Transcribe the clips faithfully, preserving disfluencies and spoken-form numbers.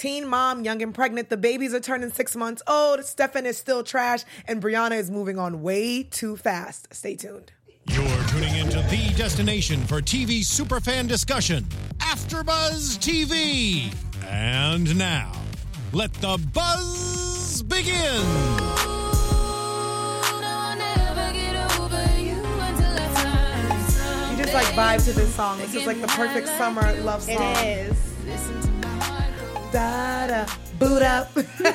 Teen mom, young and pregnant. The babies are turning six months old. Stefan is still trash. And Brianna is moving on way too fast. Stay tuned. You're tuning into the destination for T V superfan discussion, AfterBuzz T V. And now, let the buzz begin. You just like vibe to this song. This is like the perfect summer love song. It is. Da-da, boot up.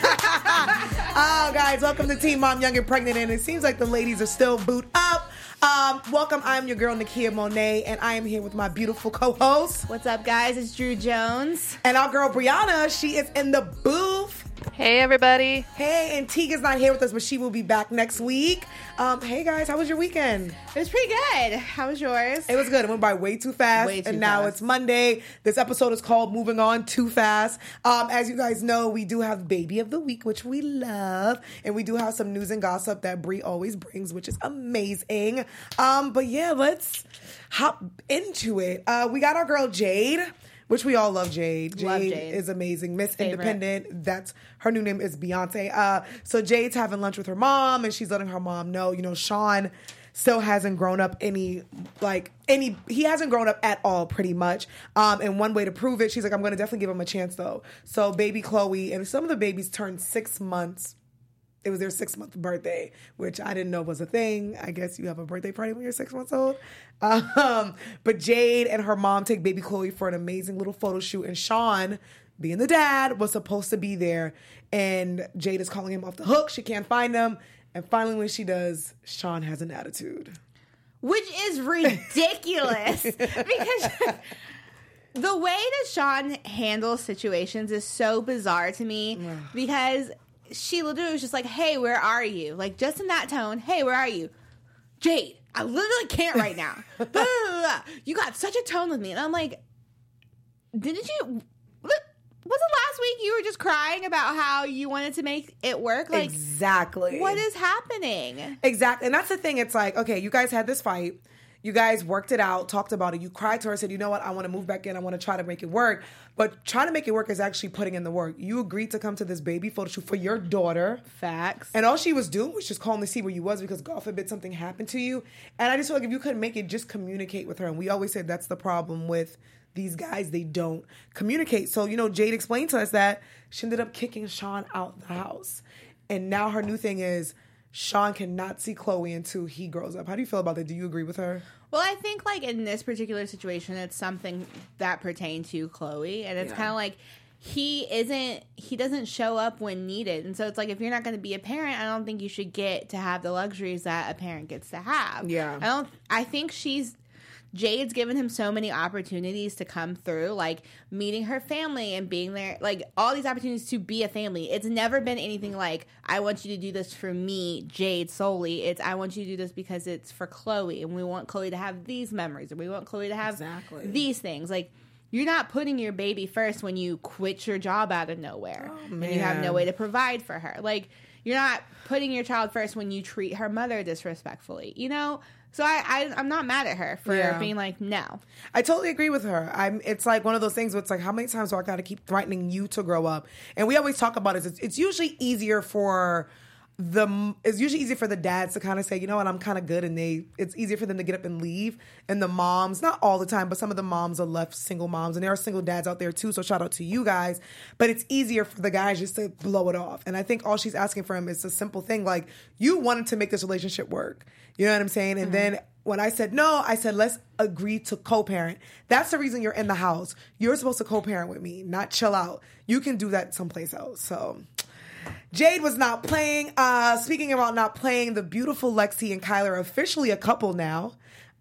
Oh, guys, welcome to Teen Mom, Young and Pregnant. And it seems like the ladies are still boot up. Um, welcome, I'm your girl, Nakia Monet, and I am here with my beautiful co-host. What's up, guys? It's Drew Jones. And our girl, Brianna, she is in the booth. Hey, everybody. Hey, and Tiga's not here with us, but she will be back next week. Um, hey, guys, how was your weekend? It was pretty good. How was yours? It was good. It went by way too fast. Way too and now fast. it's Monday. This episode is called Moving On Too Fast. Um, as you guys know, we do have Baby of the Week, which we love. And we do have some news and gossip that Brie always brings, which is amazing. Um, but yeah, let's hop into it. Uh, we got our girl Jade, which we all love Jade. Jade, Love Jade. is amazing. Miss Favorite. Independent. That's her new name is Beyonce. Uh, so Jade's having lunch with her mom, and she's letting her mom know, you know, Sean still hasn't grown up any, like, any, he hasn't grown up at all, pretty much. Um, and one way to prove it, she's like, I'm going to definitely give him a chance, though. So baby Chloe, and some of the babies turned six months. It was their six-month birthday, which I didn't know was a thing. I guess you have a birthday party when you're six months old. Um, but Jade and her mom take baby Chloe for an amazing little photo shoot. And Sean, being the dad, was supposed to be there. And Jade is calling him off the hook. She can't find him. And finally, when she does, Sean has an attitude. Which is ridiculous. Because the way that Sean handles situations is so bizarre to me. Because she literally was just like, hey, where are you? Like, just in that tone, hey, where are you? Jade, I literally can't right now. Blah, blah, blah, blah. You got such a tone with me. And I'm like, didn't you... Was it last week you were just crying about how you wanted to make it work? Like, exactly. what is happening? Exactly. And that's the thing. It's like, okay, you guys had this fight. You guys worked it out, talked about it. You cried to her, said, you know what? I want to move back in. I want to try to make it work. But trying to make it work is actually putting in the work. You agreed to come to this baby photo shoot for your daughter. Facts. And all she was doing was just calling to see where you was because, God forbid, something happened to you. And I just feel like if you couldn't make it, just communicate with her. And we always said that's the problem with these guys. They don't communicate. So, you know, Jade explained to us that she ended up kicking Sean out the house. And now her new thing is Sean cannot see Chloe until he grows up. How do you feel about that? Do you agree with her? Well, I think, like, in this particular situation, it's something that pertains to Chloe. And it's Yeah. kind of like he isn't, he doesn't show up when needed. And so it's like, if you're not going to be a parent, I don't think you should get to have the luxuries that a parent gets to have. Yeah. I don't, I think she's, Jade's given him so many opportunities to come through, like meeting her family and being there, like all these opportunities to be a family. It's never been anything like, I want you to do this for me, Jade, solely. It's, I want you to do this because it's for Chloe, and we want Chloe to have these memories, and we want Chloe to have Exactly. these things. Like, you're not putting your baby first when you quit your job out of nowhere, Oh, and you have no man. way to provide for her. Like, you're not putting your child first when you treat her mother disrespectfully, you know? So I, I, I'm not mad at her for Yeah. being like, no. I totally agree with her. I'm. It's like one of those things where it's like, how many times do I got to keep threatening you to grow up? And we always talk about it. It's, it's usually easier for the. It's usually easier for the dads to kind of say, you know what, I'm kind of good, and they. It's easier for them to get up and leave. And the moms, not all the time, but some of the moms are left single moms, and there are single dads out there too. So shout out to you guys. But it's easier for the guys just to blow it off. And I think all she's asking for him is a simple thing, like, you wanted to make this relationship work. You know what I'm saying? And Mm-hmm. then when I said no, I said, let's agree to co-parent. That's the reason you're in the house. You're supposed to co-parent with me, not chill out. You can do that someplace else. So Jade was not playing. Uh, speaking about not playing, the beautiful Lexi and Kyler are officially a couple now.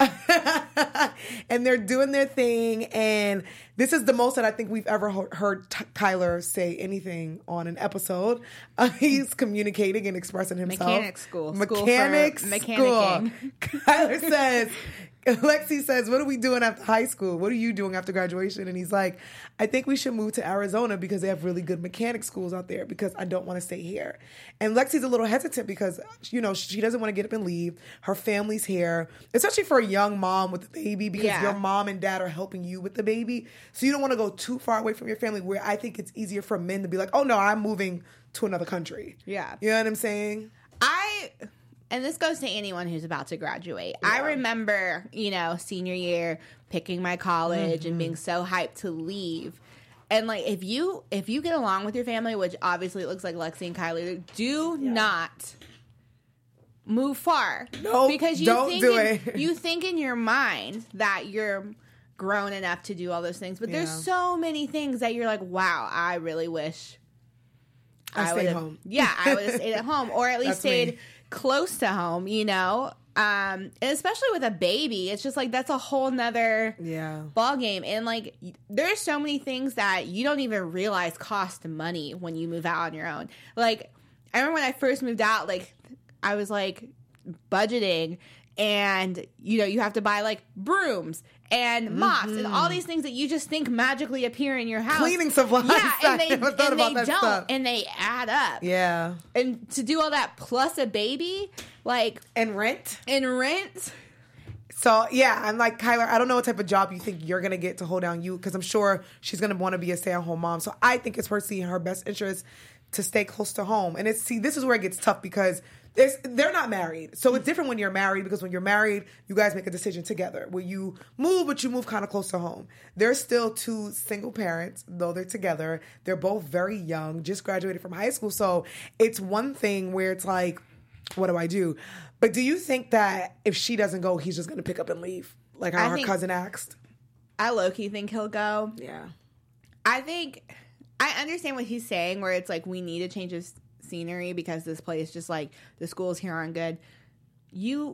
And they're doing their thing. And this is the most that I think we've ever he- heard T- Kyler say anything on an episode. Uh, he's communicating and expressing himself. Mechanic school. School for Mechanic school. mechanicking. Kyler says, Lexi says, what are we doing after high school? What are you doing after graduation? And he's like, I think we should move to Arizona because they have really good mechanic schools out there because I don't want to stay here. And Lexi's a little hesitant because, you know, she doesn't want to get up and leave. Her family's here, especially for a young mom with a baby because Yeah. your mom and dad are helping you with the baby. So you don't want to go too far away from your family where I think it's easier for men to be like, oh, no, I'm moving to another country. Yeah. You know what I'm saying? I, and this goes to anyone who's about to graduate. I remember, you know, senior year, picking my college Mm-hmm. and being so hyped to leave. And like, if you if you get along with your family, which obviously it looks like Lexi and Kylie, do not move far. Nope, because you don't think do in, it. you think in your mind that you're grown enough to do all those things, but there's Yeah. so many things that you're like, wow, I really wish I stayed would've- home. Yeah, I would have stayed at home, or at least That's stayed me. close to home. You know, um, and especially with a baby, it's just like that's a whole nother Yeah. ball game. And like, y- there's so many things that you don't even realize cost money when you move out on your own. Like, I remember when I first moved out, like I was like budgeting, and you know, you have to buy like brooms and mops and all these things that you just think magically appear in your house. Cleaning supplies. Yeah, I and they, never thought and about they that don't, stuff. and they add up. Yeah. And to do all that plus a baby, like, And rent. in rent, So yeah, I'm like, Kyler, I don't know what type of job you think you're gonna get to hold down you, because I'm sure she's gonna want to be a stay-at-home mom. So I think it's personally in her best interest to stay close to home. And it's see, this is where it gets tough because there's, they're not married. So it's different when you're married, because when you're married, you guys make a decision together where you move, but you move kind of close to home. They're still two single parents, though they're together. They're both very young, just graduated from high school. So it's one thing where it's like, what do I do? But do you think that if she doesn't go, he's just going to pick up and leave? Like how I her think- cousin asked? I low-key think he'll go. Yeah. I think I understand what he's saying, where it's like we need a change of s- scenery because this place, just like the schools here aren't good. You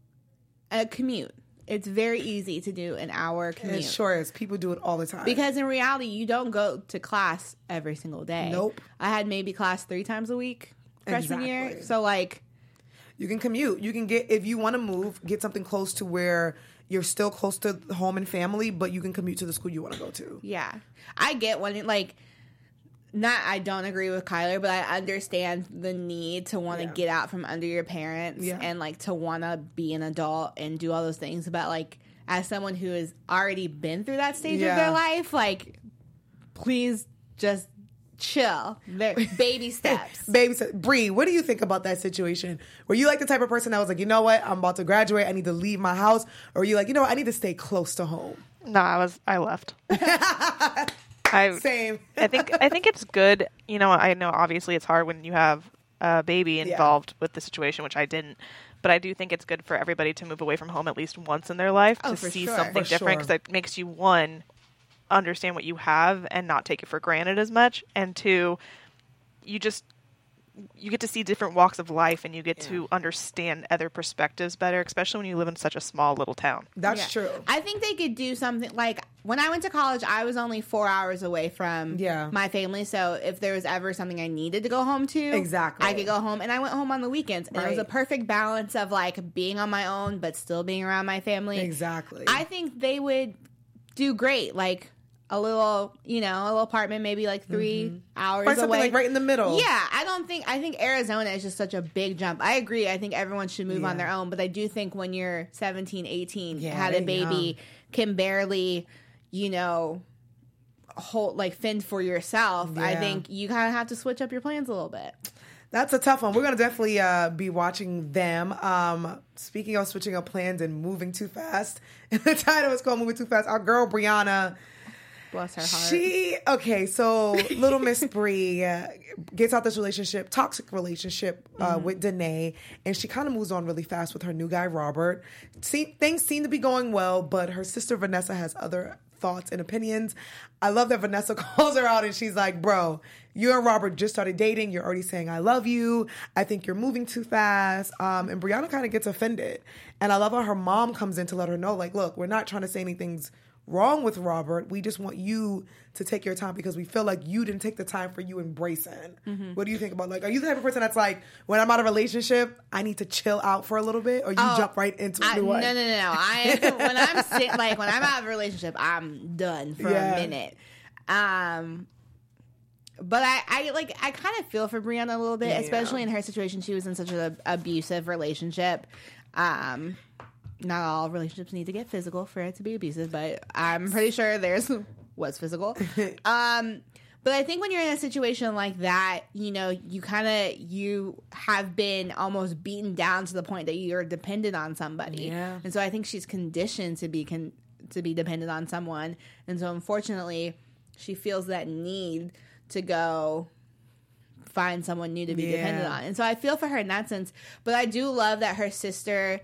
a commute. It's very easy to do an hour commute. It sure is. People do it all the time. Because in reality, you don't go to class every single day. Nope. I had maybe class three times a week freshman year. Exactly. So like, you can commute. You can get, if you want to move, get something close to where you're still close to home and family, but you can commute to the school you want to go to. yeah, I get when it like. Not, I don't agree with Kyler, but I understand the need to want to Yeah. get out from under your parents Yeah. and like to want to be an adult and do all those things. But like, as someone who has already been through that stage of Yeah. their life, like, please just chill. They're baby steps. Baby, Bree, what do you think about that situation? Were you like the type of person that was like, you know what, I'm about to graduate, I need to leave my house? Or were you like, you know what, I need to stay close to home? No, I was. I left. I Same. I think I think it's good. You know, I know obviously it's hard when you have a baby involved with the situation, which I didn't. But I do think it's good for everybody to move away from home at least once in their life Oh, to for see sure. something For different, sure. because it makes you, one, understand what you have and not take it for granted as much, and two, you just you get to see different walks of life and you get to understand other perspectives better, especially when you live in such a small little town. That's Yeah. true. I think they could do something like when I went to college, I was only four hours away from Yeah. my family. So if there was ever something I needed to go home to, Exactly. I could go home. And I went home on the weekends. And it was a Right. perfect balance of like being on my own, but still being around my family. Exactly. I think they would do great. Like a little, you know, a little apartment, maybe like three hours Find something away. like right in the middle. Yeah, I don't think I think Arizona is just such a big jump. I agree. I think everyone should move on Yeah. their own, but I do think when you're seventeen, eighteen, Yeah, had a they're baby, young. can barely, you know, hold like fend for yourself, I Yeah. think you kind of have to switch up your plans a little bit. That's a tough one. We're going to definitely uh, be watching them. Um, speaking of switching up plans and moving too fast, the title is called Moving Too Fast. Our girl, Brianna, Bless her heart. she, okay, so little Miss Bree uh, gets out this relationship, toxic relationship uh, Mm-hmm. with Danae, and she kind of moves on really fast with her new guy, Robert. See, things seem to be going well, but her sister, Vanessa, has other thoughts and opinions. I love that Vanessa calls her out and she's like, bro, you and Robert just started dating. You're already saying, I love you. I think you're moving too fast. Um, and Brianna kind of gets offended. And I love how her mom comes in to let her know, like, look, we're not trying to say anything's wrong with Robert. We just want you to take your time because we feel like you didn't take the time for you embracing. Mm-hmm. What do you think about, like, are you the type of person that's like, when I'm out of a relationship, I need to chill out for a little bit, or you oh, jump right into a I, new no, one? No, no, no. I when I'm sit, like when I'm out of a relationship, I'm done for Yeah. a minute. Um, but I, I like I kind of feel for Brianna a little bit, Yeah. especially in her situation. She was in such an abusive relationship. Um, not all relationships need to get physical for it to be abusive, but I'm pretty sure theirs was physical. Um, but I think when you're in a situation like that, you know, you kind of you have been almost beaten down to the point that you're dependent on somebody. Yeah. And so I think she's conditioned to be con- to be dependent on someone. And so unfortunately, she feels that need to go find someone new to be Yeah. dependent on. And so I feel for her in that sense. But I do love that her sister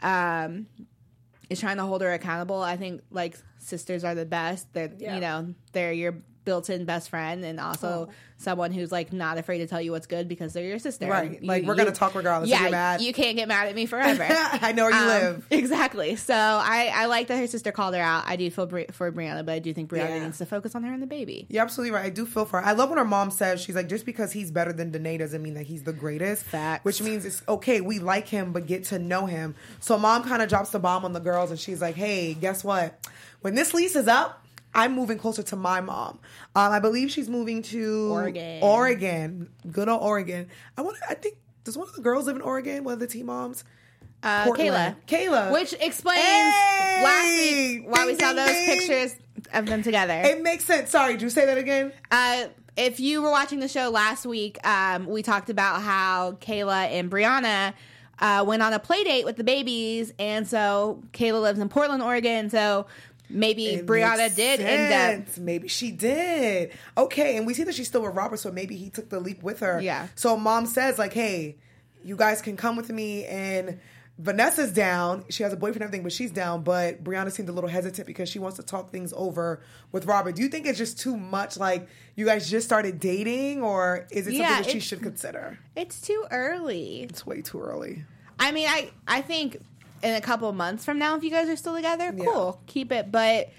um, is trying to hold her accountable. I think, like, sisters are the best. They're, Yeah. you know, they're your built-in best friend, and also Oh. someone who's, like, not afraid to tell you what's good because they're your sister. Right. You- Like, we're you- going to talk regardless yeah, if you're mad. you can't get mad at me forever. I know where you Um, live. Exactly. So I, I like that her sister called her out. I do feel Bri- for Brianna, but I do think Brianna Yeah. needs to focus on her and the baby. You're absolutely right. I do feel for her. I love when her mom says, she's like, just because he's better than Danae doesn't mean that he's the greatest. Facts. Which means it's okay, we like him, but get to know him. So mom kind of drops the bomb on the girls, and she's like, hey, guess what? When this lease is up, I'm moving closer to my mom. Um, I believe she's moving to Oregon. Oregon. Good old Oregon. I want. I think, does one of the girls live in Oregon? One of the teen moms? Uh, Portland. Kayla. Kayla. Which explains Hey! last week why we Ding, saw ding, those ding. pictures of them together. It makes sense. Sorry, did you say that again? Uh, if you were watching the show last week, um, we talked about how Kayla and Brianna uh, went on a play date with the babies, and so Kayla lives in Portland, Oregon, so maybe It Brianna makes did end up. sense. Maybe she did. Okay, and we see that she's still with Robert, so maybe he took the leap with her. Yeah. So mom says, like, hey, you guys can come with me, and Vanessa's down. She has a boyfriend and everything, but she's down. But Brianna seemed a little hesitant because she wants to talk things over with Robert. Do you think it's just too much? Like, you guys just started dating, or is it Yeah, something that she it's- should consider? It's too early. It's way too early. I mean, I I think in a couple months from now, if you guys are still together, Yeah. cool, keep it. But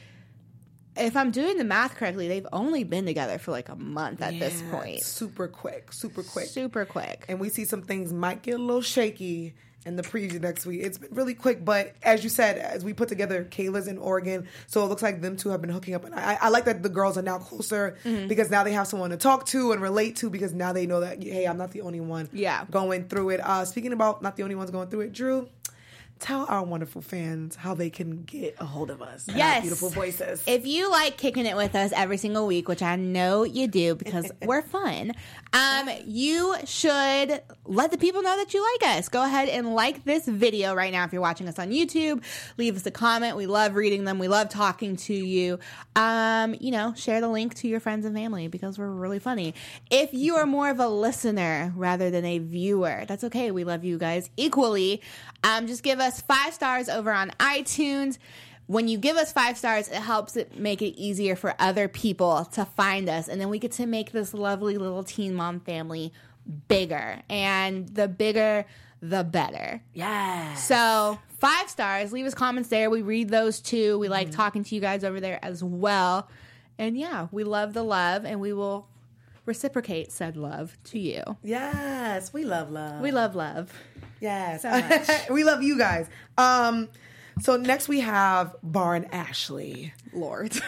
if I'm doing the math correctly, they've only been together for like a month at this Yeah, point. super quick, super quick. Super quick. And we see some things might get a little shaky in the preview next week. It's been really quick, but as you said, as we put together, Kayla's in Oregon, so it looks like them two have been hooking up. And I, I like that the girls are now closer Mm-hmm. because now they have someone to talk to and relate to, because now they know that, hey, I'm not the only one Yeah. going through it. Uh, speaking about not the only ones going through it, Drew, tell our wonderful fans how they can get a hold of us. and our Yes. beautiful voices. If you like kicking it with us every single week, which I know you do because we're fun, um, you should let the people know that you like us. Go ahead and like this video right now if you're watching us on YouTube. Leave us a comment. We love reading them. We love talking to you. Um, you know, share the link to your friends and family because we're really funny. If you are more of a listener rather than a viewer, that's okay. We love you guys equally. Um, just give us five stars over on iTunes. When you give us five stars, it helps it make it easier for other people to find us. And then we get to make this lovely little Teen Mom family bigger. And the bigger, the better. yeah. So five stars. Leave us comments there. We read those too. We like talking to you guys over there as well. And yeah, we love the love, and we will reciprocate said love to you. Yes, we love love. We love love. Yes. So much. We love you guys. Um, so next we have Bar and Ashley. Lord.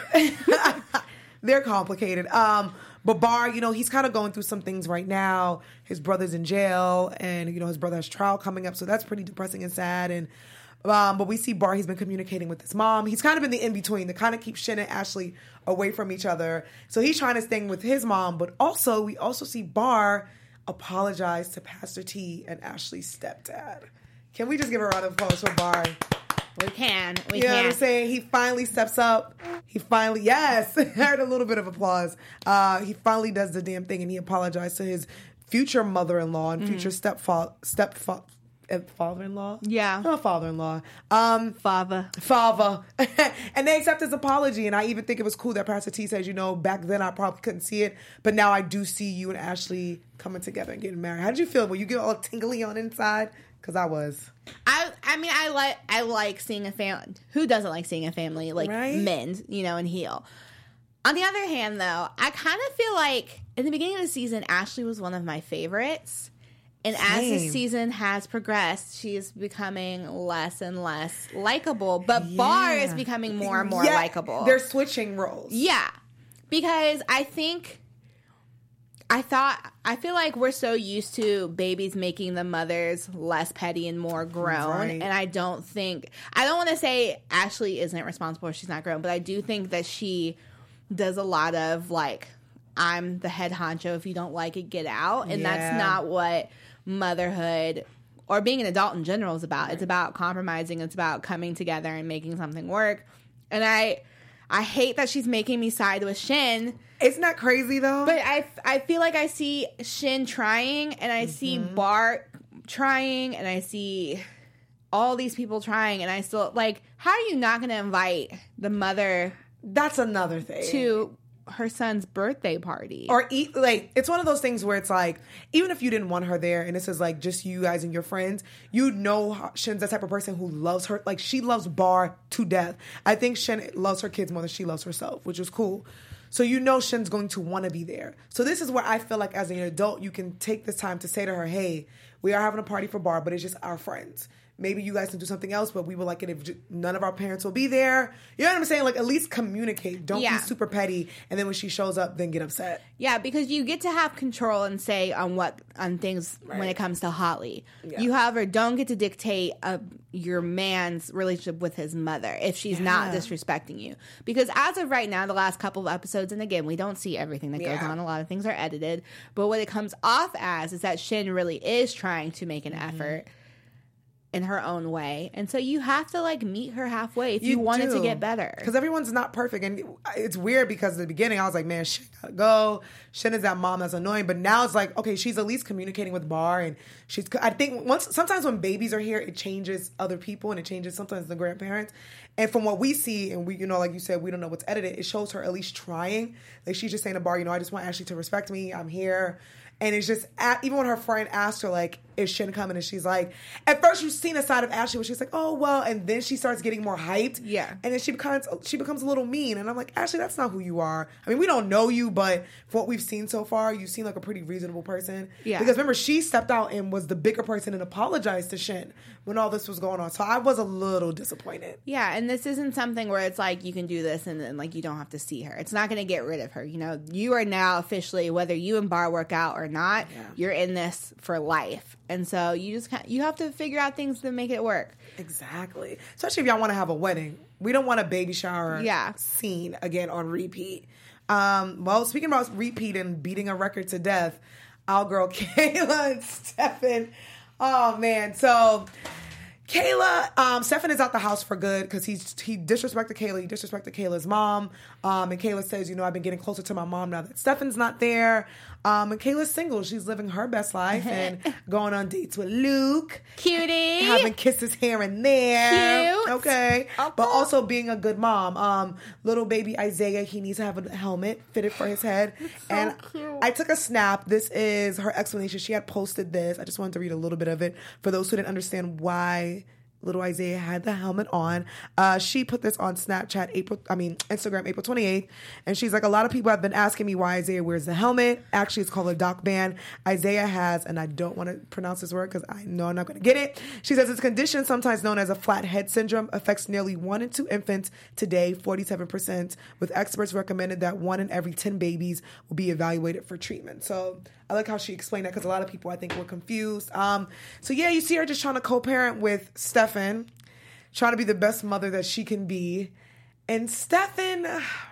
They're complicated. Um, but Bar, you know, he's kind of going through some things right now. His brother's in jail, and, you know, his brother has trial coming up, so that's pretty depressing and sad. And um, but we see Bar, he's been communicating with his mom. He's kind of in the in-between to kind of keep Shin and Ashley away from each other. So he's trying to stay with his mom, but also, we also see Bar apologize to Pastor T and Ashley's stepdad. Can we just give a round of applause for Bar? We can. We You know can. what I'm saying? He finally steps up. He finally, yes, I heard a little bit of applause. Uh, he finally does the damn thing, and he apologized to his future mother-in-law and future stepfa- stepfa- uh, father-in-law? Yeah. Not father-in-law. Um, Fava. father. And they accept his apology, and I even think it was cool that Pastor T says, you know, back then I probably couldn't see it, but now I do see you and Ashley coming together and getting married. How did you feel? Were you get all tingly on inside? Because I was. I I mean, I like I like seeing a family. Who doesn't like seeing a family like Right? mend, you know, and heal? On the other hand, though, I kind of feel like in the beginning of the season, Ashley was one of my favorites. And as the Same. season has progressed, she is becoming less and less likable. But Bar is Yeah. becoming more and more Yeah, likable. They're switching roles. Yeah. Because I think, I thought, I feel like we're so used to babies making the mothers less petty and more grown. Right. And I don't think, I don't want to say Ashley isn't responsible or she's not grown, but I do think that she does a lot of like, I'm the head honcho. If you don't like it, get out. And Yeah. that's not what motherhood or being an adult in general is about. Right. It's about compromising. It's about coming together and making something work. And I, I hate that she's making me side with Shin. Isn't that crazy though? But I, I feel like I see Shin trying, and I mm-hmm. see Bart trying, and I see all these people trying, and I still, like, how are you not going to invite the mother? That's another thing. To her son's birthday party. Or, eat, like, it's one of those things where it's like, even if you didn't want her there, and this is, like, just you guys and your friends, you know Shin's the type of person who loves her. Like, she loves Bar to death. I think Shin loves her kids more than she loves herself, which is cool. So you know Shin's going to want to be there. So this is where I feel like as an adult, you can take this time to say to her, hey, we are having a party for Bar, but it's just our friends. Maybe you guys can do something else, but we would like it if j- none of our parents will be there. You know what I'm saying? Like, at least communicate. Don't yeah. be super petty, and then when she shows up, then get upset. Yeah, because you get to have control and say on what on things right. when it comes to Holly. Yeah. You, however, don't get to dictate uh, your man's relationship with his mother if she's yeah. not disrespecting you. Because as of right now, the last couple of episodes, and again, we don't see everything that yeah. goes on. A lot of things are edited. But what it comes off as is that Shin really is trying to make an mm-hmm. effort in her own way. And so you have to, like, meet her halfway if you, you want do. it to get better. Because everyone's not perfect. And it's weird because at the beginning I was like, man, Shin gotta go. Shin is that mom that's annoying. But now it's like, okay, she's at least communicating with Bar. And she's, I think once, sometimes when babies are here, it changes other people and it changes sometimes the grandparents. And from what we see, and we, you know, like you said, we don't know what's edited, it shows her at least trying. Like, she's just saying to Bar, you know, I just want Ashley to respect me. I'm here. And it's just, even when her friend asked her, like, is Shin coming? And she's like, at first you've seen a side of Ashley where she's like, oh, well, and then she starts getting more hyped. Yeah. And then she becomes, she becomes a little mean. And I'm like, Ashley, that's not who you are. I mean, we don't know you, but from what we've seen so far, you seem like a pretty reasonable person. Yeah. Because remember, she stepped out and was the bigger person and apologized to Shin when all this was going on. So I was a little disappointed. Yeah, and this isn't something where it's like you can do this and then, like, you don't have to see her. It's not going to get rid of her. You know, you are now officially, whether you and Bar work out or not, yeah. you're in this for life. And so you just you have to figure out things to make it work. Exactly. Especially if y'all want to have a wedding. We don't want a baby shower yeah. scene again on repeat. Um, well, speaking about repeat and beating a record to death, our girl Kayla and Stefan. Oh, man. So Kayla, um, Stefan is out the house for good because he's he disrespected Kayla. He disrespected Kayla's mom. Um, and Kayla says, you know, I've been getting closer to my mom now that Stefan's not there. Um, and Kayla's single. She's living her best life and going on dates with Luke. Cutie. Having kisses here and there. Cute. Okay. Okay. But also being a good mom. Um, little baby Isaiah, he needs to have a helmet fitted for his head. So and cute. I took a snap. This is her explanation. She had posted this. I just wanted to read a little bit of it for those who didn't understand why little Isaiah had the helmet on. Uh, she put this on Snapchat, April, I mean, Instagram, April twenty-eighth. And she's like, a lot of people have been asking me why Isaiah wears the helmet. Actually, it's called a doc band. Isaiah has, and I don't want to pronounce this word because I know I'm not going to get it. She says it's a condition sometimes known as a flat head syndrome, affects nearly one in two infants today, forty-seven percent, with experts recommended that one in every ten babies will be evaluated for treatment. So I like how she explained that because a lot of people, I think, were confused. Um, so yeah, you see her just trying to co-parent with Stefan, trying to be the best mother that she can be. And Stefan,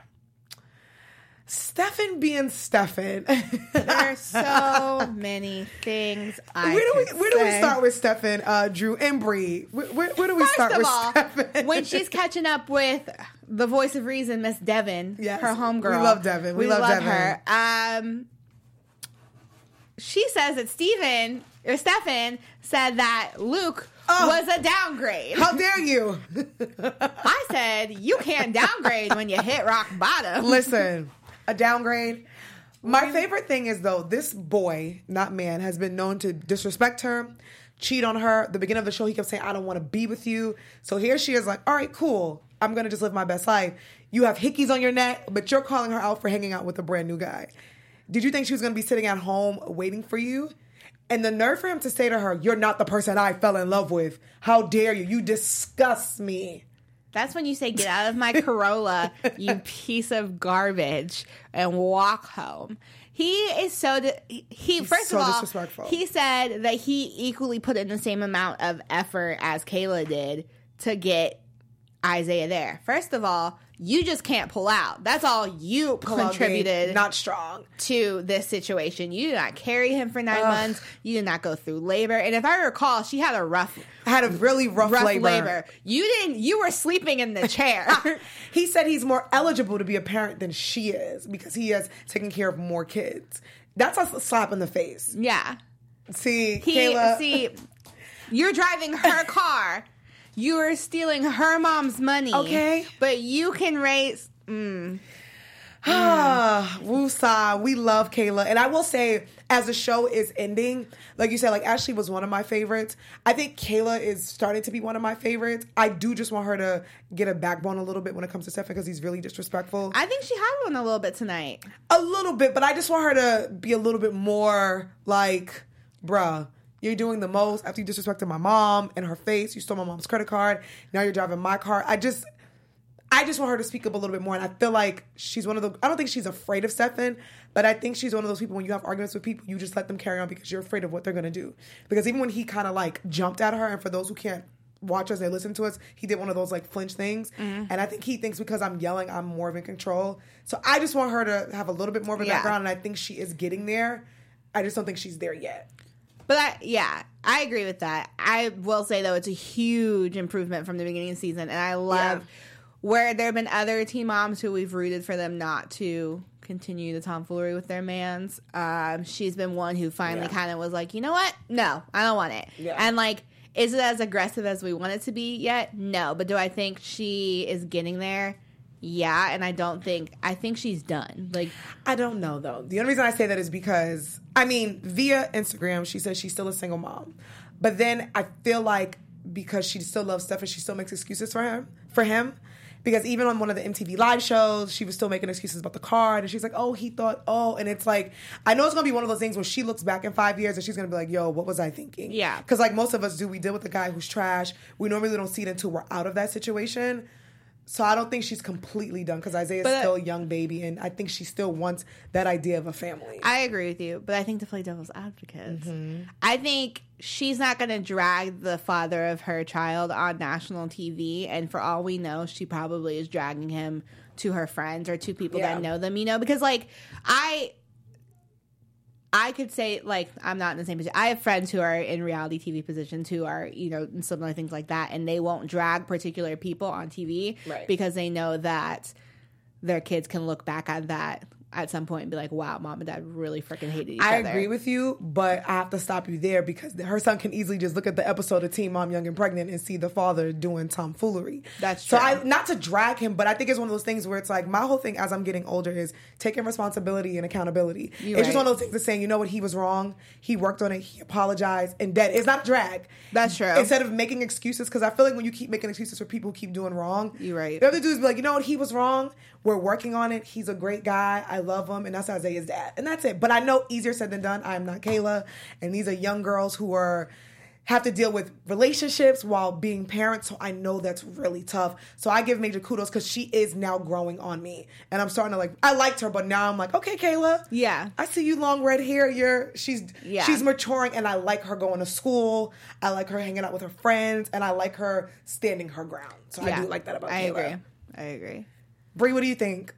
Stefan being Stefan. There are so many things I Where do we could Where do we say. start with Stefan, uh, Drew, and Bree? Where, where, where do we First start of with all, Stefan? when she's catching up with the voice of reason, Miss Devin, Yes. her homegirl. We love Devin. We love Devin. her. Um, she says that Steven, or Stefan, said that Luke Oh. was a downgrade. How dare you? I said, you can't downgrade when you hit rock bottom. Listen, a downgrade. My favorite thing is, though, this boy, not man, has been known to disrespect her, cheat on her. The beginning of the show, he kept saying, I don't want to be with you. So here she is like, all right, cool. I'm going to just live my best life. You have hickeys on your neck, but you're calling her out for hanging out with a brand new guy. Did you think she was going to be sitting at home waiting for you? And the nerve for him to say to her, you're not the person I fell in love with. How dare you? You disgust me. That's when you say, get out of my Corolla, you piece of garbage, and walk home. He is so, di- he, He's first so of all, disrespectful. he said that he equally put in the same amount of effort as Kayla did to get Isaiah there. First of all, you just can't pull out. That's all you contributed. Not strong. To this situation. You did not carry him for nine Ugh. months. You did not go through labor. And if I recall, she had a rough, Had a really rough, rough labor. labor. You didn't. You were sleeping in the chair. He said he's more eligible to be a parent than she is because he has taken care of more kids. That's a slap in the face. Yeah. See, He Kayla. see. You're driving her car. You are stealing her mom's money. Okay. But you can raise. Mm, Ah, woosah. We love Kayla. And I will say, as the show is ending, like you said, like Ashley was one of my favorites. I think Kayla is starting to be one of my favorites. I do just want her to get a backbone a little bit when it comes to Stefan because he's really disrespectful. I think she had one a little bit tonight. A little bit, but I just want her to be a little bit more like, bruh, you're doing the most after you disrespected my mom in her face. You stole my mom's credit card. Now you're driving my car. I just... I just want her to speak up a little bit more, and I feel like she's one of the... I don't think she's afraid of Stefan, but I think she's one of those people when you have arguments with people, you just let them carry on because you're afraid of what they're going to do. Because even when he kind of, like, jumped at her, and for those who can't watch us, they listen to us, he did one of those, like, flinch things. Mm-hmm. And I think he thinks because I'm yelling, I'm more of in control. So I just want her to have a little bit more of a Yeah. background, and I think she is getting there. I just don't think she's there yet. But I, yeah, I agree with that. I will say, though, it's a huge improvement from the beginning of the season, and I love... Yeah. Where there have been other teen moms who we've rooted for them not to continue the tomfoolery with their mans. Um, she's been one who finally Yeah. kind of was like, you know what? No, I don't want it. Yeah. And like, is it as aggressive as we want it to be yet? No. But do I think she is getting there? Yeah. And I don't think, I think she's done. Like, I don't know, though. The only reason I say that is because, I mean, via Instagram, she says she's still a single mom. But then I feel like because she still loves Stefan, she still makes excuses for him. For him. Because even on one of the M T V live shows, she was still making excuses about the card. And she's like, oh, he thought, oh. And it's like, I know it's going to be one of those things where she looks back in five years and she's going to be like, yo, what was I thinking? Yeah. Because like most of us do, we deal with a guy who's trash. We normally don't see it until we're out of that situation. So I don't think she's completely done because Isaiah's But, uh, still a young baby. And I think she still wants that idea of a family. I agree with you, but I think to play devil's advocate, Mm-hmm. I think she's not going to drag the father of her child on national T V, and for all we know, she probably is dragging him to her friends or to people Yeah. that know them, you know, because like I I could say, like, I'm not in the same position. I have friends who are in reality T V positions who are, you know, in similar things like that, and they won't drag particular people on T V Right. because they know that their kids can look back at that at some point and be like, wow, mom and dad really freaking hated each I other. agree with you, but I have to stop you there because her son can easily just look at the episode of Teen Mom Young and Pregnant and see the father doing tomfoolery. That's So true. I, not to drag him, but I think it's one of those things where it's like my whole thing as I'm getting older is taking responsibility and accountability. You're it's just right. one of those things of saying, you know what, he was wrong. He worked on it. He apologized. And that it's not drag. That's true. Instead of making excuses, because I feel like when you keep making excuses for people who keep doing wrong, You're right. You have to do is be like, you know what, he was wrong. We're working on it. He's a great guy. I love him. And that's Isaiah's dad. And that's it. But I know easier said than done. I am not Kayla. And these are young girls who are have to deal with relationships while being parents. So I know that's really tough. So I give major kudos because she is now growing on me. And I'm starting to like, I liked her, but now I'm like, okay, Kayla. Yeah. I see you long red hair. You're, she's, Yeah. she's maturing and I like her going to school. I like her hanging out with her friends and I like her standing her ground. So I Yeah. do like that about I Kayla. agree. I agree. Bree, what do you think?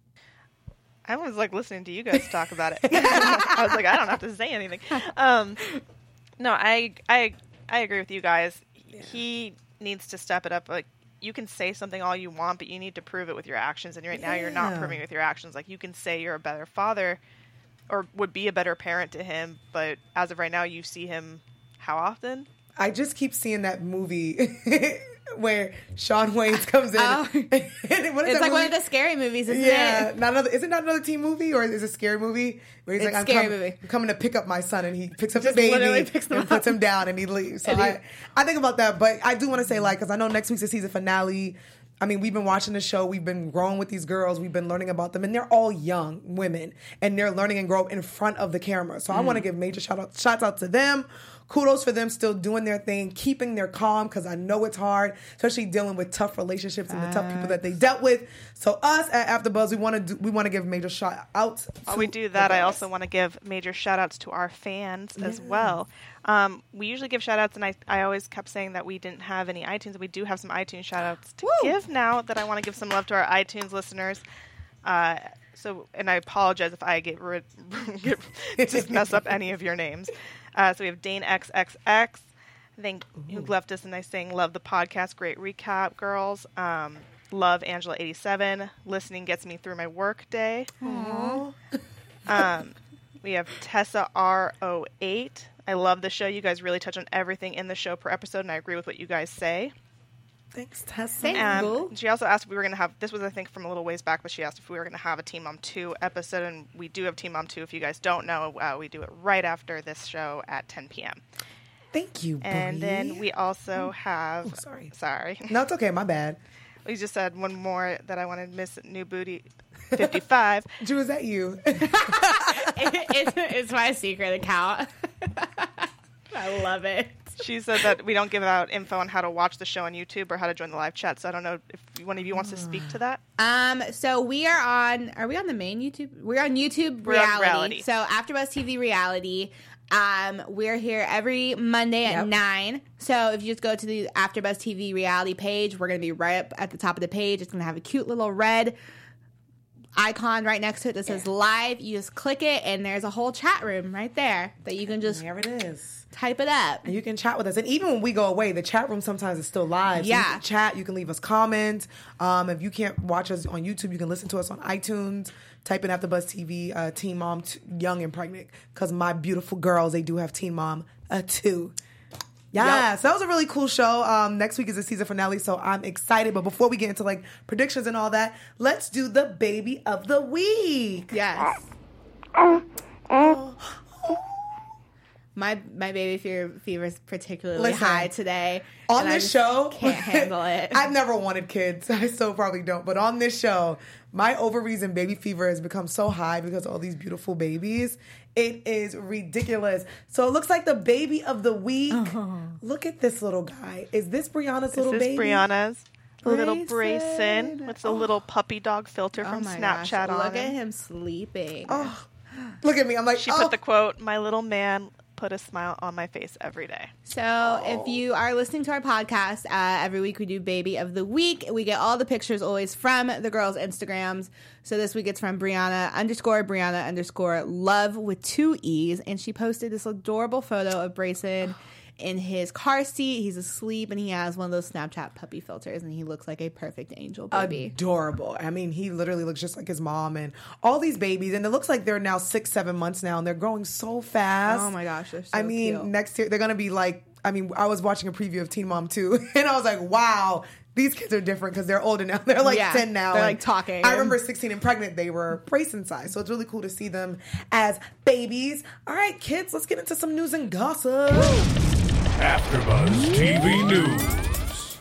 I was like listening to you guys talk about it. I was like, I don't have to say anything. Um, no, I, I, I agree with you guys. Yeah. He needs to step it up. Like, you can say something all you want, but you need to prove it with your actions. And right now, you're not Yeah. proving it with your actions. Like, you can say you're a better father, or would be a better parent to him, but as of right now, you see him how often? I just keep seeing that movie. where Shawn Wayans comes in. Oh. and what is It's that like movie? one of the scary movies, isn't Yeah, it? not another. Is it not another teen movie or is it a scary movie? Where he's It's like, I'm, scary coming, movie. I'm coming to pick up my son, and he picks up Just the baby literally picks him and up. puts him down, and he leaves. So And he- I, I think about that, but I do want to say, like, because I know next week's the season finale. I mean, we've been watching the show. We've been growing with these girls. We've been learning about them, and they're all young women, and they're learning and growing in front of the camera. So I want to give major shout out, shouts out to them. Kudos for them still doing their thing, keeping their calm, because I know it's hard, especially dealing with tough relationships and the tough people that they dealt with. So us at AfterBuzz, we want to do, we want to give major shout outs. While to we do the that, I girls. also want to give major shout outs to our fans as well. Um, we usually give shout outs, and I, I always kept saying that we didn't have any iTunes. We do have some iTunes shout outs to Woo! give now that I want to give some love to our iTunes listeners. Uh, so, and I apologize if I get, rid, get just mess up any of your names. Uh, so we have Dane X X X, I think, who left us a nice thing. Love the podcast. Great recap, girls. Um, love Angela eighty-seven. Listening gets me through my work day. Um, we have Tessa R oh eight. I love the show. You guys really touch on everything in the show per episode, and I agree with what you guys say. Thanks, Tessa. Thanks. Um, Cool. she also asked if we were going to have, this was I think from a little ways back, but she asked if we were going to have a Teen Mom two episode, and we do have Teen Mom two. If you guys don't know, uh, we do it right after this show at ten p.m. Thank you, And Brie. then we also have, Oh, sorry. sorry, No, it's okay. My bad. we just had one more that I wanted, Miss New Booty fifty-five. Drew, is that you? It- it's, it's my secret account. I love it. She said that we don't give out info on how to watch the show on YouTube or how to join the live chat. So I don't know if one of you wants to speak to that. Um, so we are on. Are we on the main YouTube? We're on YouTube We're on reality. reality. So AfterBuzz T V reality. Um, we're here every Monday at Yep. nine. So if you just go to the AfterBuzz T V reality page, we're gonna be right up at the top of the page. It's gonna have a cute little red icon right next to it that says live. You just click it, and there's a whole chat room right there that you can just There it is. type it up. And you can chat with us. And even when we go away, the chat room sometimes is still live. So Yeah. you can chat. You can leave us comments. Um, if you can't watch us on YouTube, you can listen to us on iTunes. Type in AfterBuzz T V, uh, Teen Mom, t- Young and Pregnant. Because my beautiful girls, they do have Teen Mom uh, too. Yeah, so that was a really cool show. Um, next week is the season finale, so I'm excited. But before we get into like predictions and all that, let's do the baby of the week. Yes. My my baby fever fever is particularly Listen, high today. On and I this just show, can't handle it. I've never wanted kids. I still probably don't. But on this show, my ovaries and baby fever has become so high because of all these beautiful babies. It is ridiculous. So it looks like the baby of the week. Look at this little guy. Is this Brianna's little This is baby? Brianna's little Brayson. Brayson with the little puppy dog filter Oh from my Snapchat gosh, on look it. at him sleeping. Oh, look at me. I'm like, She oh. put the quote, "My little man put a smile on my face every day." So if you are listening to our podcast, uh, every week we do Baby of the Week. We get all the pictures always from the girls' Instagrams. So this week it's from Brianna underscore Brianna underscore love with two E's. And she posted this adorable photo of Brayson in his car seat. He's asleep and he has one of those Snapchat puppy filters and he looks like a perfect angel baby. Adorable. I mean, he literally looks just like his mom and all these babies. And it looks like they're now six, seven months now and they're growing so fast. Oh my gosh, they're so I mean, cute. next year they're going to be like, I mean, I was watching a preview of Teen Mom two and I was like, wow, these kids are different because they're older now. They're like Yeah, ten now. they're, and like, talking. I remember sixteen and pregnant, they were Brayson size. So it's really cool to see them as babies. All right, kids, let's get into some news and gossip. AfterBuzz T V News.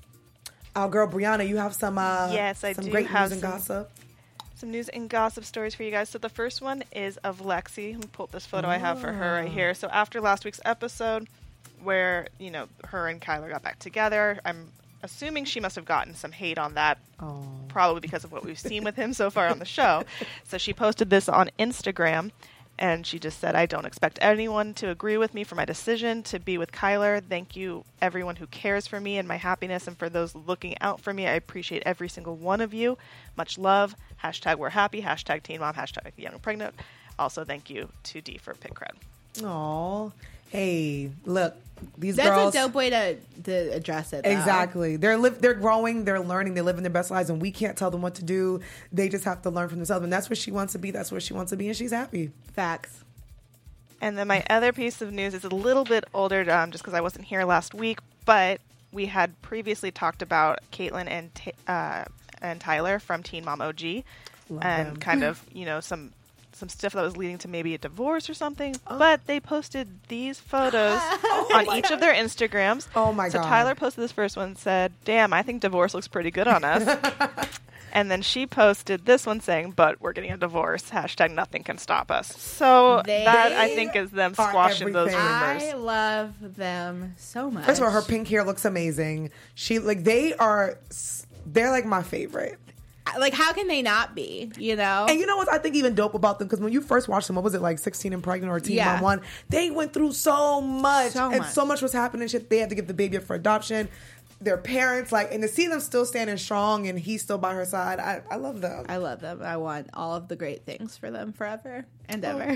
Our girl Brianna, you have some uh, Yes, I some do great have news and some- gossip. Some news and gossip stories for you guys. So the first one is of Lexi. Let me pull up this photo I have for her right here. So after last week's episode, where you know her and Kyler got back together, I'm assuming she must have gotten some hate on that, Oh. probably because of what we've seen with him so far on the show. So she posted this on Instagram, and she just said, "I don't expect anyone to agree with me for my decision to be with Kyler. Thank you, everyone who cares for me and my happiness, and for those looking out for me. I appreciate every single one of you. Much love. Hashtag we're happy. Hashtag teen mom. Hashtag young and pregnant. Also, thank you to D for pick cred." Aw. Hey, look, these That's girls. a dope way to, to address it. though. Exactly. They're li- they're growing, they're learning, they're living their best lives, and we can't tell them what to do. They just have to learn from themselves. And that's where she wants to be. That's where she wants to be, and she's happy. Facts. And then my other piece of news is a little bit older, um, just because I wasn't here last week, but we had previously talked about Caitlyn and Ta- uh, and Tyler from Teen Mom O G, Love and them. kind of you know some some stuff that was leading to maybe a divorce or something. But they posted these photos on each of their Instagrams. Oh my so God. Tyler posted this first one and said, "Damn, I think divorce looks pretty good on us." And then she posted this one saying, "But we're getting a divorce. Hashtag nothing can stop us." So They that, I think, is them are squashing those everything. rumors. I love them so much. First of all, her pink hair looks amazing. She like they are. They're like my favorite. Like, how can they not be? You know? And you know what I think even dope about them? Because when you first watched them, what was it, like sixteen and Pregnant or Teen Yeah. Mom one? They went through so much. So and much. so much was happening. Shit, they had to give the baby up for adoption. Their parents, like, and to see them still standing strong and he's still by her side, I, I love them. I love them. I want all of the great things for them forever and ever.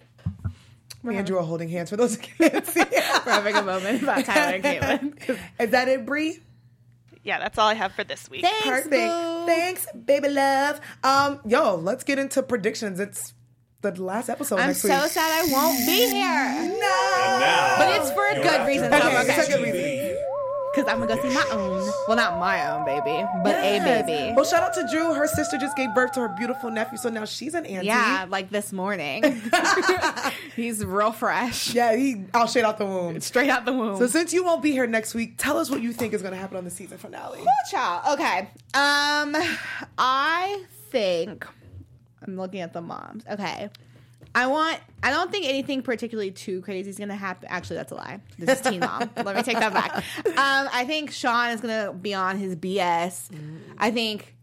Me and Drew are holding hands for those who can't see. We're having a moment about Tyler and Caitlyn. Is that it, Bree? Yeah, that's all I have for this week. Thanks, Perfect. boo. Thanks, baby love. Um, yo, let's get into predictions. It's the last episode I'm next so week. sad I won't be here. No. Now, But it's for a you're good after reason. Buzz Okay, Okay. it's a good reason. Because I'm going to go see my own. Well, not my own baby, but Yes. a baby. Well, shout out to Drew. Her sister just gave birth to her beautiful nephew, so now she's an auntie. Yeah, like this morning. He's real fresh. Yeah, he I'll shade out the womb. Straight out the womb. So since you won't be here next week, tell us what you think is going to happen on the season finale. Woo, child. Okay. Um, I think I'm looking at the moms. Okay. I want. I don't think anything particularly too crazy is going to happen. Actually, that's a lie. This is Teen Mom. Let me take that back. Um, I think Sean is going to be on his B S. I think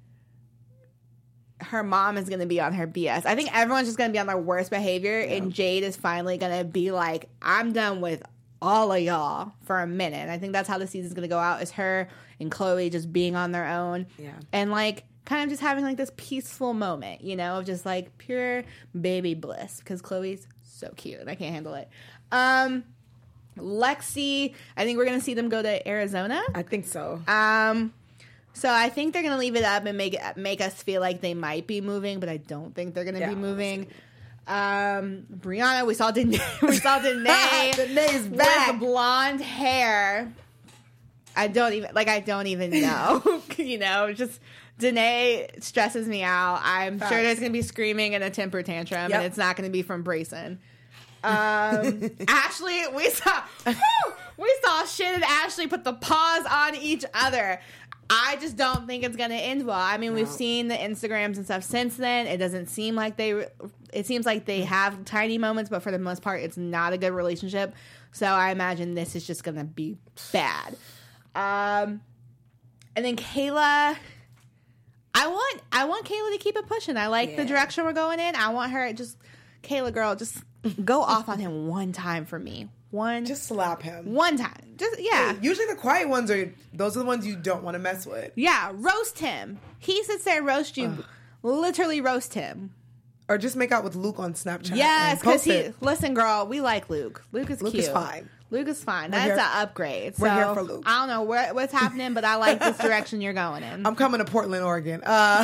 her mom is going to be on her B S. I think everyone's just going to be on their worst behavior, and Jade is finally going to be like, "I'm done with all of y'all for a minute." And I think that's how the season's going to go out, is her and Chloe just being on their own. Yeah. And like kind of just having like this peaceful moment, you know, of just like pure baby bliss, because Chloe's so cute and I can't handle it. Um, Lexi, I think we're going to see them go to Arizona. I think so. Um, so I think they're going to leave it up and make it, make us feel like they might be moving, but I don't think they're going to Yeah, be moving. Um, Brianna, we saw Danae, we saw Danae Danae's back. with blonde hair. I don't even like. I don't even know. You know, just Danae stresses me out. I'm Facts. sure there's gonna be screaming and a temper tantrum, Yep. and it's not gonna be from Brayson. Um, Ashley, we saw whew, we saw Shin and Ashley put the paws on each other. I just don't think it's gonna end well. I mean, we've No. seen the Instagrams and stuff since then. It doesn't seem like they. It seems like they have tiny moments, but for the most part, it's not a good relationship. So I imagine this is just gonna be bad. Um, and then Kayla, I want I want Kayla to keep it pushing. I like the Yeah. direction we're going in. I want her just Kayla, girl, just go off on him one time for me. One Just slap him. one time. Just yeah. Usually the quiet ones are those are the ones you don't want to mess with. Yeah, roast him. He sits there and roast you. Literally roast him. Or just make out with Luke on Snapchat. Yes, and because post he it. listen, girl, we like Luke. Luke is Luke cute. is fine. Luke is fine. We're That's here- an upgrade. we're so, here for Luke. I don't know where, what's happening, but I like this direction you're going in. I'm coming to Portland, Oregon. Uh,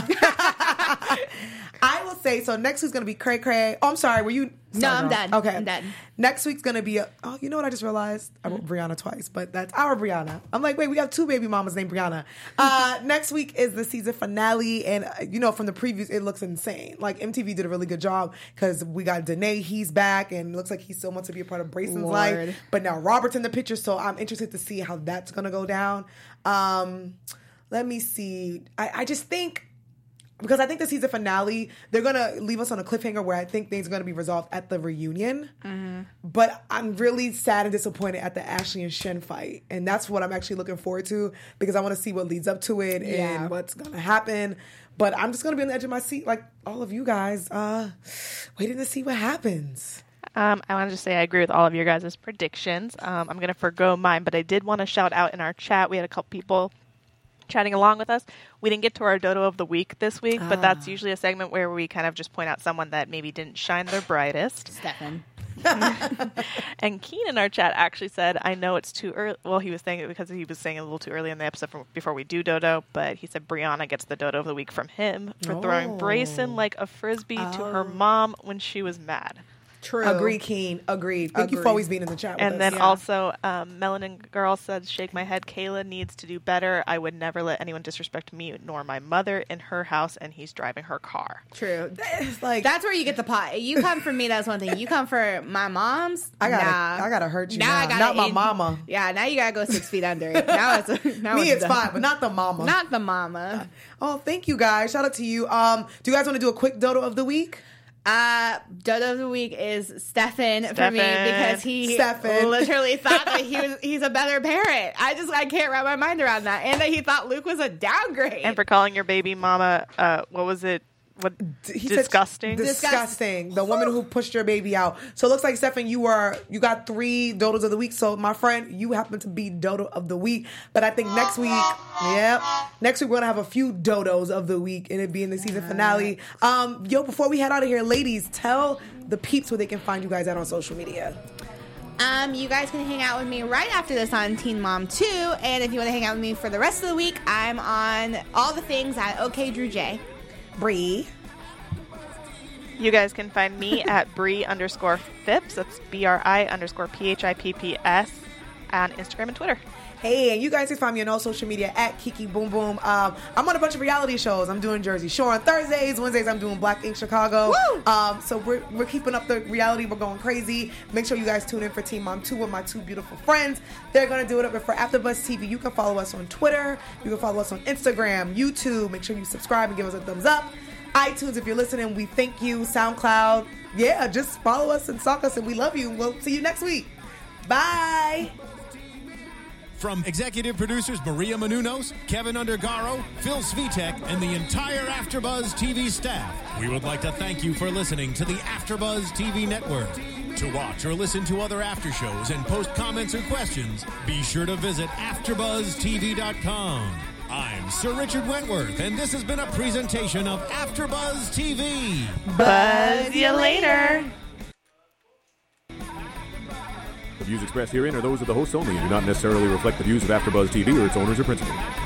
I will say, so next week's going to be Cray Cray. Oh, I'm sorry. Were you? No, sorry, I'm girl. done. Okay. I'm done. Next week's going to be, a, oh, you know what I just realized? I wrote Brianna twice, but that's our Brianna. I'm like, wait, we have two baby mamas named Brianna. Uh, next week is the season finale. And, uh, you know, from the previews, it looks insane. Like, M T V did a really good job because we got Danae. He's back and it looks like he still wants to be a part of Brayson's Lord. life. But now Robert's in the picture, so I'm interested to see how that's going to go down. Um, let me see. I, I just think, because I think the season finale, they're going to leave us on a cliffhanger where I think things are going to be resolved at the reunion. Mm-hmm. But I'm really sad and disappointed at the Ashley and Shin fight. And that's what I'm actually looking forward to because I want to see what leads up to it Yeah. and what's going to happen. But I'm just going to be on the edge of my seat like all of you guys, uh, waiting to see what happens. Um, I want to just say I agree with all of your guys' predictions. Um, I'm going to forgo mine, but I did want to shout out in our chat. We had a couple people chatting along with us. We didn't get to our Dodo of the Week this week, but that's usually a segment where we kind of just point out someone that maybe didn't shine their brightest. Stefan. And Keen in our chat actually said, I know it's too early. Well, he was saying it because he was saying it a little too early in the episode from, before we do Dodo, but he said Brianna gets the Dodo of the Week from him for throwing Oh. Brayson like a frisbee to her mom when she was mad. True. Agree, Keen. Agreed. Thank you for Agreed. always being in the chat with And us. then Yeah. also, um, Melanin Girl said, shake my head, Kayla needs to do better. I would never let anyone disrespect me nor my mother in her house, and he's driving her car. True. It's like, That's where you get the pot. You come for me, that's one thing. You come for my mom's. I gotta, nah. I gotta hurt you Now now. I gotta Not my in- mama. Yeah, now you gotta go six feet under it. Now it's now Me, it's done. fine, but not the mama. Not the mama. Oh, thank you guys. Shout out to you. Um, do you guys want to do a quick dodo of the week? Uh, Dodo of the week is Stefan, for me Stefan. because he Stefan. literally thought that he was he's a better parent. I just I can't wrap my mind around that, and that he thought Luke was a downgrade. And for calling your baby mama, uh, what was it? What He said disgusting? disgusting. The woman who pushed your baby out. So it looks like, Stefan, you are you got three dodos of the week. So my friend, you happen to be dodo of the week. But I think next week, yep, next week we're gonna have a few dodos of the week, and it being the season finale. Um, yo, before we head out of here, ladies, tell the peeps where they can find you guys out on social media. Um, you guys can hang out with me right after this on Teen Mom two, and if you want to hang out with me for the rest of the week, I'm on all the things at OK Drew J. Bree. You guys can find me at Bree underscore Phipps. That's B R I underscore P H I P P S on Instagram and Twitter. Hey, and you guys can find me on all social media at Kiki Boom Boom. Um, I'm on a bunch of reality shows. I'm doing Jersey Shore on Thursdays. Wednesdays, I'm doing Black Ink Chicago. Woo! Um, so we're, we're keeping up the reality. We're going crazy. Make sure you guys tune in for Teen Mom two with my two beautiful friends. They're going to do it up. And for AfterBuzz T V, you can follow us on Twitter. You can follow us on Instagram, YouTube. Make sure you subscribe and give us a thumbs up. iTunes, if you're listening, we thank you. SoundCloud. Yeah, just follow us and stalk us, and we love you. We'll see you next week. Bye. From executive producers Maria Menounos, Kevin Undergaro, Phil Svitek, and the entire AfterBuzz T V staff, we would like to thank you for listening to the AfterBuzz T V network. To watch or listen to other after shows and post comments or questions, be sure to visit after buzz T V dot com. I'm Sir Richard Wentworth, and this has been a presentation of AfterBuzz T V. Buzz you later. The views expressed herein are those of the hosts only and do not necessarily reflect the views of AfterBuzz T V or its owners or principals.